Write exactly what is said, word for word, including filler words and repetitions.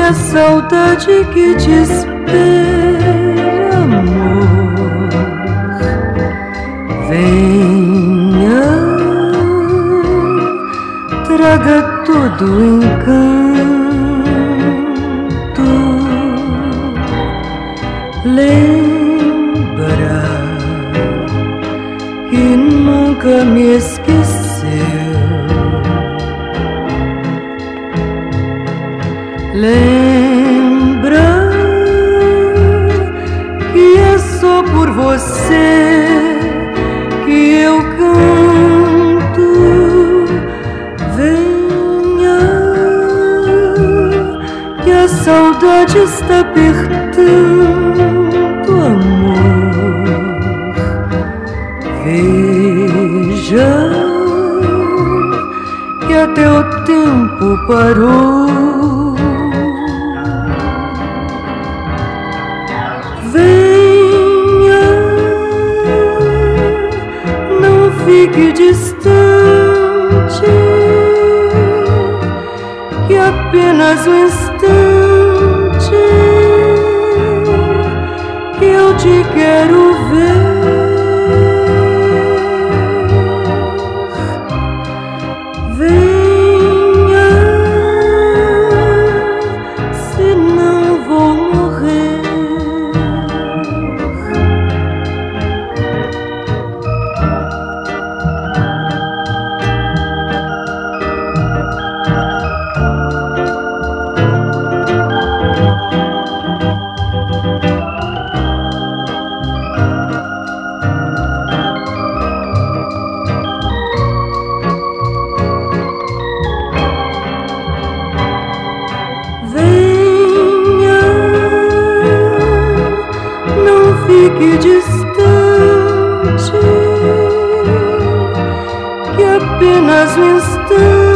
a saudade que te espera, amor. Venha, traga todo o encanto. Lembra que nunca me esqueceu. Lembra que é só por você que eu canto. Venha, que a saudade está apertando, amor. Veja que até o tempo parou. Venha, não fique distante, que apenas um instante que eu te quero ver. Venha, senão vou morrer. Fique distante, que apenas um instante